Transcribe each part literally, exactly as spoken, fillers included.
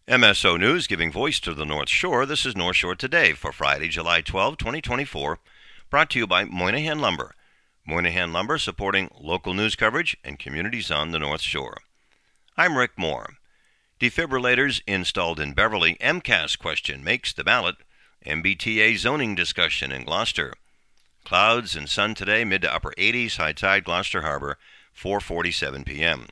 M S O News, giving voice to the North Shore. This is North Shore Today for Friday, July twelfth, twenty twenty-four, brought to you by Moynihan Lumber. Moynihan Lumber supporting local news coverage and communities on the North Shore. I'm Rick Moore. Defibrillators installed in Beverly. M C A S question makes the ballot. M B T A zoning discussion in Gloucester. Clouds and sun today, mid to upper eighties, high tide, Gloucester Harbor, four forty-seven p.m.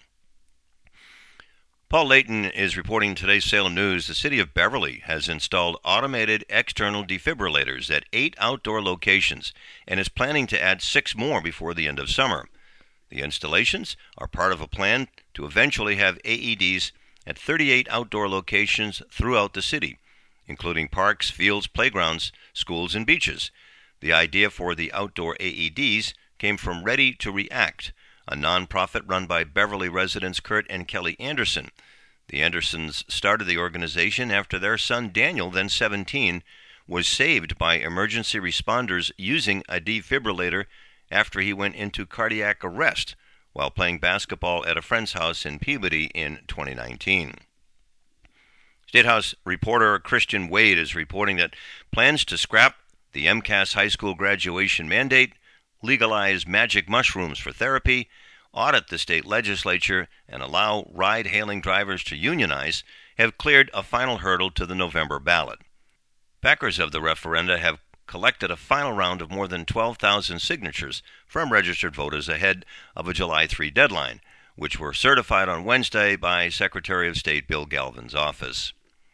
Paul Layton is reporting today's Salem News. The city of Beverly has installed automated external defibrillators at eight outdoor locations and is planning to add six more before the end of summer. The installations are part of a plan to eventually have A E Ds at thirty-eight outdoor locations throughout the city, including parks, fields, playgrounds, schools, and beaches. The idea for the outdoor A E Ds came from Ready to React, a nonprofit run by Beverly residents Kurt and Kelly Anderson. The Andersons started the organization after their son Daniel, then seventeen, was saved by emergency responders using a defibrillator after he went into cardiac arrest while playing basketball at a friend's house in Peabody in twenty nineteen. State House reporter Christian Wade is reporting that plans to scrap the M C A S high school graduation mandate, legalize magic mushrooms for therapy, audit the state legislature, and allow ride-hailing drivers to unionize have cleared a final hurdle to the November ballot. Backers of the referenda have collected a final round of more than twelve thousand signatures from registered voters ahead of a July third deadline, which were certified on Wednesday by Secretary of State Bill Galvin's office.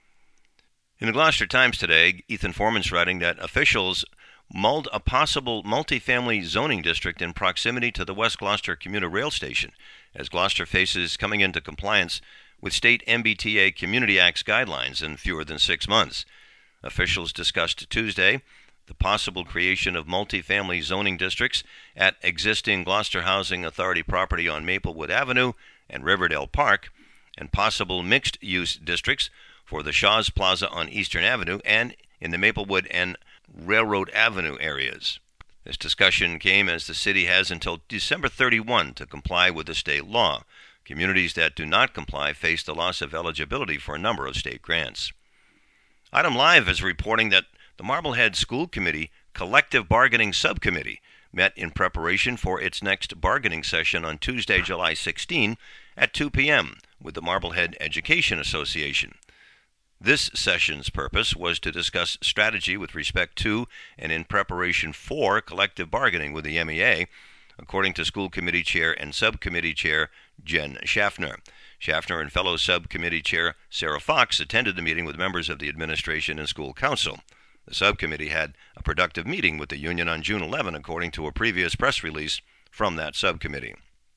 In the Gloucester Times today, Ethan Foreman's writing that officials mulled a possible multifamily zoning district in proximity to the West Gloucester Commuter Rail Station, as Gloucester faces coming into compliance with state M B T A Community Act's guidelines in fewer than six months. Officials discussed Tuesday the possible creation of multifamily zoning districts at existing Gloucester Housing Authority property on Maplewood Avenue and Riverdale Park, and possible mixed-use districts for the Shaw's Plaza on Eastern Avenue and in the Maplewood and Railroad Avenue areas. This discussion came as the city has until December thirty-first to comply with the state law. Communities that do not comply face the loss of eligibility for a number of state grants. Item Live is reporting that the Marblehead School Committee Collective Bargaining Subcommittee met in preparation for its next bargaining session on Tuesday, July sixteenth at two p.m. with the Marblehead Education Association. This session's purpose was to discuss strategy with respect to and in preparation for collective bargaining with the M E A, according to School Committee Chair and Subcommittee Chair Jen Schaffner. Schaffner and fellow Subcommittee Chair Sarah Fox attended the meeting with members of the administration and school council. The subcommittee had a productive meeting with the union on June eleventh, according to a previous press release from that subcommittee.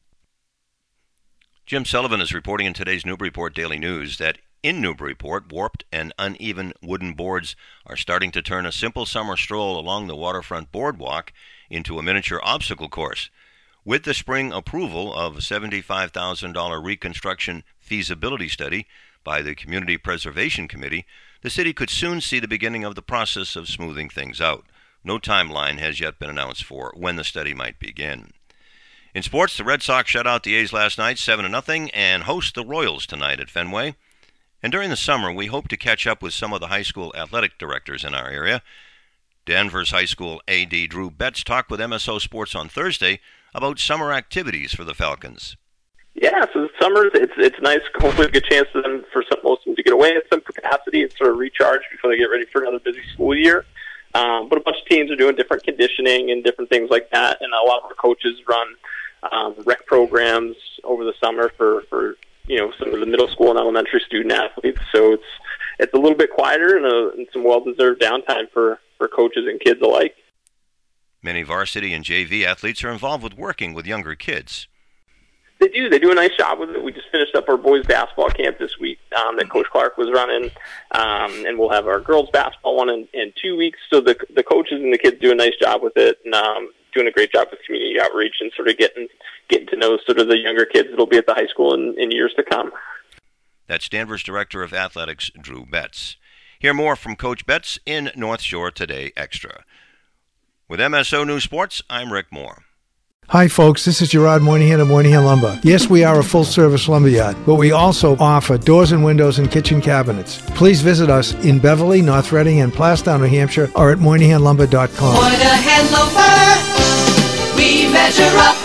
Jim Sullivan is reporting in today's Newburyport Daily News that in Newburyport, warped and uneven wooden boards are starting to turn a simple summer stroll along the waterfront boardwalk into a miniature obstacle course. With the spring approval of a seventy-five thousand dollars reconstruction feasibility study by the Community Preservation Committee, the city could soon see the beginning of the process of smoothing things out. No timeline has yet been announced for when the study might begin. In sports, the Red Sox shut out the A's last night seven to nothing and host the Royals tonight at Fenway. And during the summer, we hope to catch up with some of the high school athletic directors in our area. Danvers High School A D Drew Betts talked with M S O Sports on Thursday about summer activities for the Falcons. Yeah, so the summer, it's it's nice. Hopefully a good chance for them, for some, most of them to get away at some capacity and sort of recharge before they get ready for another busy school year. Um, but a bunch of teams are doing different conditioning and different things like that, and a lot of our coaches run um, rec programs over the summer for, for you know, some of the middle school and elementary student athletes. So it's it's a little bit quieter and, a, and some well-deserved downtime for, for coaches and kids alike. Many varsity and J V athletes are involved with working with younger kids. They do. They do a nice job with it. We just finished up our boys' basketball camp this week um, that Coach Clark was running, um, and we'll have our girls' basketball one in, in two weeks. So the the coaches and the kids do a nice job with it, and um, doing a great job with community outreach and sort of getting getting to know sort of the younger kids that'll be at the high school in, in years to come. That's Danvers Director of Athletics, Drew Betts. Hear more from Coach Betts in North Shore Today Extra. With M S O News Sports, I'm Rick Moore. Hi folks, this is Gerard Moynihan of Moynihan Lumber. Yes, we are a full-service lumberyard, but we also offer doors and windows and kitchen cabinets. Please visit us in Beverly, North Reading, and Plastown, New Hampshire, or at Moynihan Lumber dot com. Moynihan Lumber, we measure up.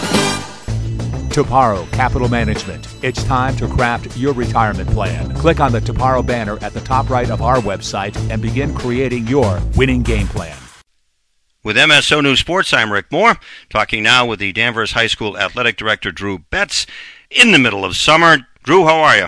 Toparo Capital Management. It's time to craft your retirement plan. Click on the Toparo banner at the top right of our website and begin creating your winning game plan. With M S O News Sports, I'm Rick Moore, talking now with the Danvers High School Athletic Director, Drew Betts, in the middle of summer. Drew, how are you?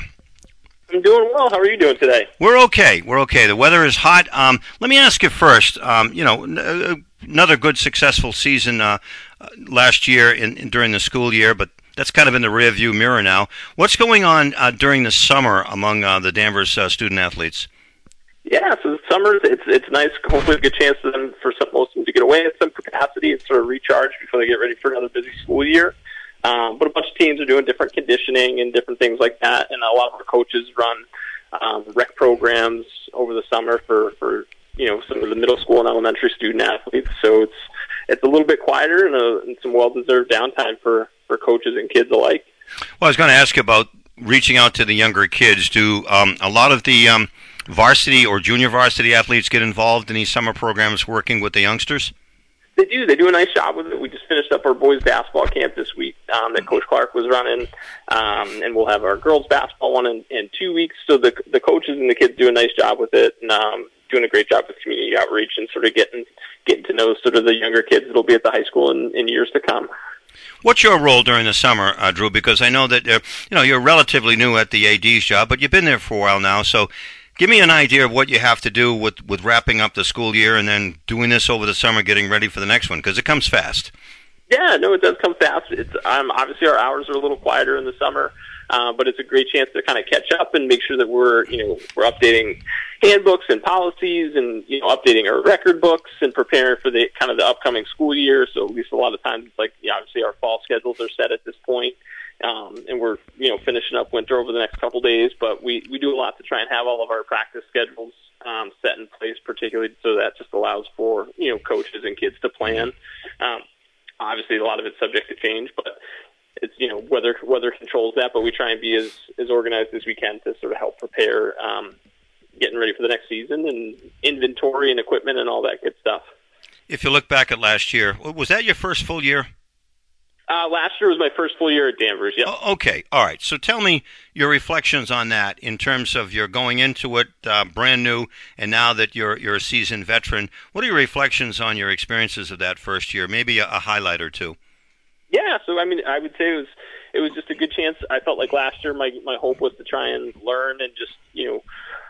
I'm doing well. How are you doing today? We're okay. We're okay. The weather is hot. Um, let me ask you first, um, you know, n- another good, successful season uh, last year in, in during the school year, but that's kind of in the rearview mirror now. What's going on uh, during the summer among uh, the Danvers uh, student athletes? Yeah, so the summers, it's it's nice. Hopefully, a good chance for them for some, most of them to get away at some capacity and sort of recharge before they get ready for another busy school year. Um, but a bunch of teams are doing different conditioning and different things like that, and a lot of our coaches run um, rec programs over the summer for, for you know some of the middle school and elementary student athletes. So it's it's a little bit quieter and, a, and some well-deserved downtime for, for coaches and kids alike. Well, I was going to ask you about reaching out to the younger kids. Do um, a lot of the um, varsity or junior varsity athletes get involved in these summer programs working with the youngsters? They do. They do a nice job with it. We just finished up our boys basketball camp this week um, that Coach Clark was running, um, and we'll have our girls basketball one in, in two weeks. So the the coaches and the kids do a nice job with it, and um, doing a great job with community outreach and sort of getting getting to know sort of the younger kids that'll be at the high school in, in years to come. What's your role during the summer, uh, Drew? Because I know that uh, you know you're relatively new at the A D's job, but you've been there for a while now. So give me an idea of what you have to do with, with wrapping up the school year and then doing this over the summer, getting ready for the next one, because it comes fast. Yeah, no, it does come fast. It's um, obviously our hours are a little quieter in the summer, uh, but it's a great chance to kind of catch up and make sure that we're, you know, we're updating handbooks and policies and, you know, updating our record books and preparing for the kind of the upcoming school year. So at least a lot of times it's like, yeah, obviously our fall schedules are set at this point. Um, and we're, you know, finishing up winter over the next couple days, but we, we do a lot to try and have all of our practice schedules um, set in place, particularly so that just allows for, you know, coaches and kids to plan. Um, obviously, a lot of it's subject to change, but it's, you know, weather weather controls that, but we try and be as, as organized as we can to sort of help prepare um, getting ready for the next season and inventory and equipment and all that good stuff. If you look back at last year, was that your first full year? Uh, last year was my first full year at Danvers, yeah. Oh, okay, all right. So tell me your reflections on that in terms of your going into it uh, brand new, and now that you're you're a seasoned veteran. What are your reflections on your experiences of that first year? Maybe a, a highlight or two. Yeah, so I mean, I would say it was it was just a good chance. I felt like last year my my hope was to try and learn and just, you know,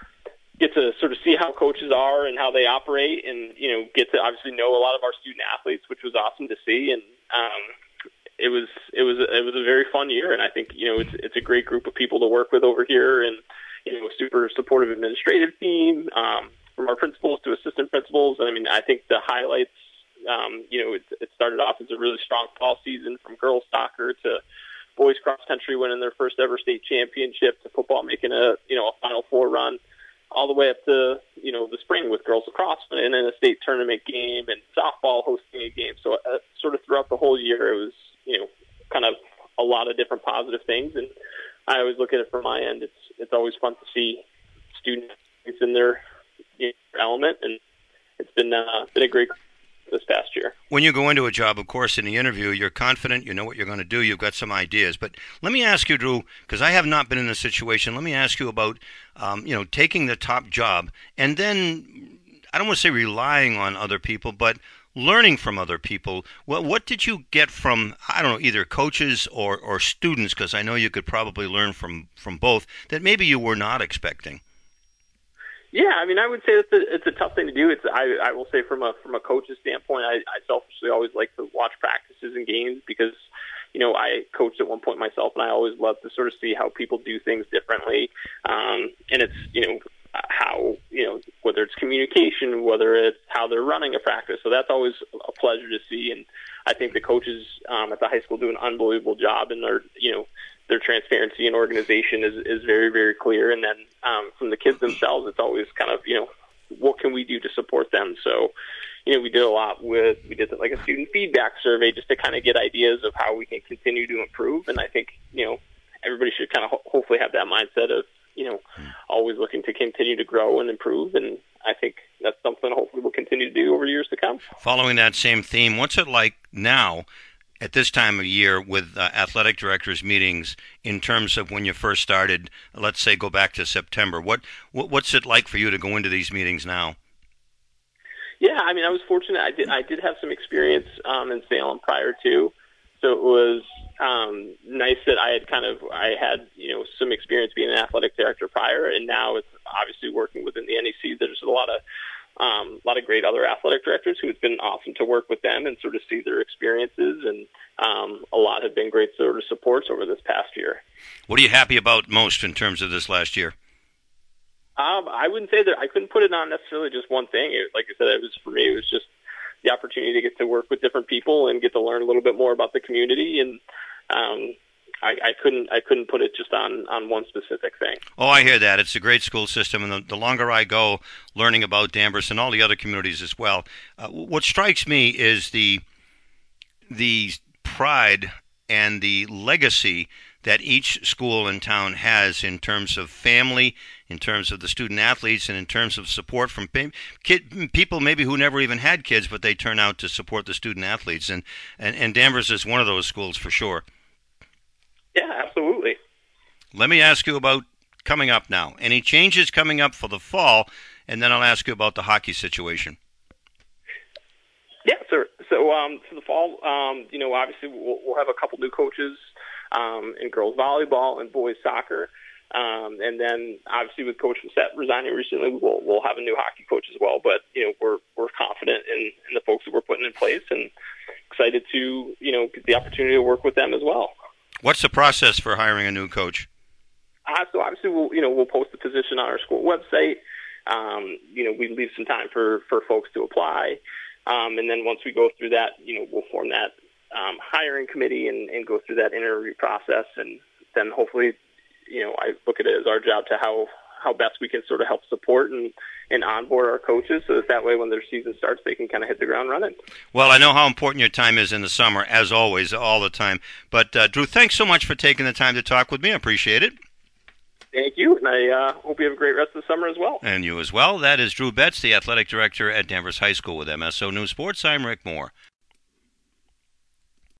get to sort of see how coaches are and how they operate, and, you know, get to obviously know a lot of our student athletes, which was awesome to see. And um, It was it was it was a very fun year, and I think, you know, it's it's a great group of people to work with over here, and, you know, a super supportive administrative team, um, from our principals to assistant principals. And I mean, I think the highlights, um, you know, it, it started off as a really strong fall season, from girls soccer to boys cross country winning their first ever state championship to football making a you know a Final Four run, all the way up to, you know, the spring with girls lacrosse and in a state tournament game and softball hosting a game. So uh, sort of throughout the whole year, it was, you know, kind of a lot of different positive things. And I always look at it from my end. It's it's always fun to see students in their, you know, element, and it's been uh, been a great this past year. When you go into a job, of course, in the interview, you're confident, you know what you're going to do, you've got some ideas. But let me ask you, Drew, because I have not been in this situation, let me ask you about, um, you know, taking the top job and then, I don't want to say relying on other people, but learning from other people. Well, what did you get from, I don't know, either coaches or, or students, because I know you could probably learn from, from both, that maybe you were not expecting? Yeah, I mean, I would say it's a, it's a tough thing to do. It's I, I will say from a from a coach's standpoint, I, I selfishly always like to watch practices and games because, you know, I coached at one point myself, and I always love to sort of see how people do things differently. Um, and it's, you know, how, you know, whether it's communication, whether it's how they're running a practice. So that's always a pleasure to see. And I think the coaches um, at the high school do an unbelievable job, and they're, you know, their transparency and organization is, is very, very clear. And then um, from the kids themselves, it's always kind of, you know, what can we do to support them? So, you know, we did a lot with, we did like a student feedback survey just to kind of get ideas of how we can continue to improve. And I think, you know, everybody should kind of ho- hopefully have that mindset of, you know, always looking to continue to grow and improve. And I think that's something hopefully we'll continue to do over years to come. Following that same theme, what's it like now at this time of year with uh, athletic directors meetings in terms of when you first started? Let's say go back to September. What, what what's it like for you to go into these meetings now? Yeah, I mean, I was fortunate. I did I did have some experience um, in Salem prior to, so it was um, nice that I had kind of I had you know some experience being an athletic director prior, and now it's obviously working within the N E C. There's a lot of um, a lot of great other athletic directors who it's been awesome to work with them and sort of see their experiences, and um, a lot have been great sort of supports over this past year. What are you happy about most in terms of this last year? Um, I wouldn't say that I couldn't put it on necessarily just one thing. It, like I said, it was for me. It was just the opportunity to get to work with different people and get to learn a little bit more about the community. And um, I, I couldn't I couldn't put it just on, on one specific thing. Oh, I hear that. It's a great school system, and the, the longer I go learning about Danvers and all the other communities as well, uh, what strikes me is the the pride and the legacy that each school in town has in terms of family, in terms of the student athletes, and in terms of support from kid, people maybe who never even had kids, but they turn out to support the student athletes. And, and, and Danvers is one of those schools for sure. Yeah, absolutely. Let me ask you about coming up now. Any changes coming up for the fall? And then I'll ask you about the hockey situation. Yeah, sir. So um, for the fall, um, you know, obviously we'll, we'll have a couple new coaches um, in girls volleyball and boys soccer. Um, and then obviously with Coach Fassett resigning recently, we'll, we'll have a new hockey coach as well. But, you know, we're we're confident in, in the folks that we're putting in place and excited to, you know, get the opportunity to work with them as well. What's the process for hiring a new coach? Uh, so obviously, we'll, you know, we'll post the position on our school website. Um, you know, we leave some time for, for folks to apply. Um, and then once we go through that, you know, we'll form that um, hiring committee and, and go through that interview process. And then hopefully, you know, I look at it as our job to how, how best we can sort of help support and, and onboard our coaches so that that way when their season starts, they can kind of hit the ground running. Well, I know how important your time is in the summer, as always, all the time. But, uh, Drew, thanks so much for taking the time to talk with me. I appreciate it. Thank you, and I uh, hope you have a great rest of the summer as well. And you as well. That is Drew Betts, the athletic director at Danvers High School with M S O News Sports. I'm Rick Moore.